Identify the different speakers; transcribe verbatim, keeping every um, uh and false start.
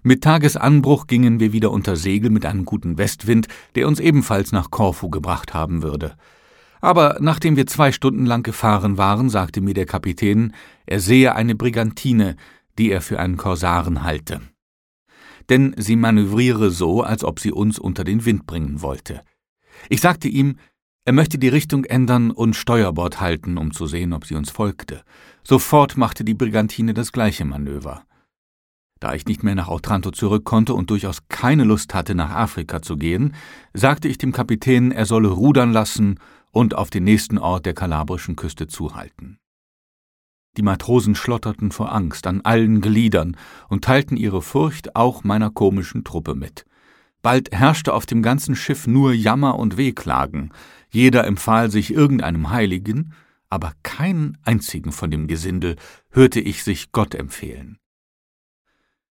Speaker 1: Mit Tagesanbruch gingen wir wieder unter Segel mit einem guten Westwind, der uns ebenfalls nach Korfu gebracht haben würde. Aber nachdem wir zwei Stunden lang gefahren waren, sagte mir der Kapitän, er sehe eine Brigantine, die er für einen Korsaren halte. Denn sie manövriere so, als ob sie uns unter den Wind bringen wollte. Ich sagte ihm, er möchte die Richtung ändern und Steuerbord halten, um zu sehen, ob sie uns folgte. Sofort machte die Brigantine das gleiche Manöver. Da ich nicht mehr nach Otranto zurück konnte und durchaus keine Lust hatte, nach Afrika zu gehen, sagte ich dem Kapitän, er solle rudern lassen und auf den nächsten Ort der kalabrischen Küste zuhalten. Die Matrosen schlotterten vor Angst an allen Gliedern und teilten ihre Furcht auch meiner komischen Truppe mit. Bald herrschte auf dem ganzen Schiff nur Jammer und Wehklagen. Jeder empfahl sich irgendeinem Heiligen, aber keinen einzigen von dem Gesindel hörte ich sich Gott empfehlen.